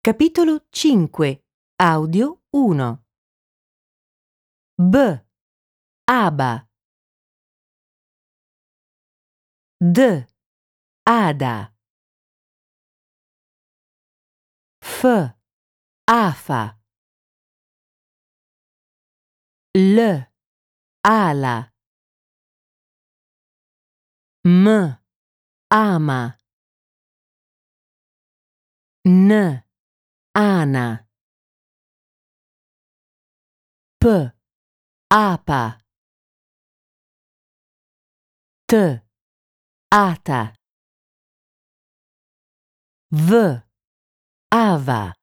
Capitolo 5. Audio 1. B. Aba. D. Ada. F. Afa. L. Ala. M. Ama. N. Ana. P. Apa. T. Ata. V. Ava.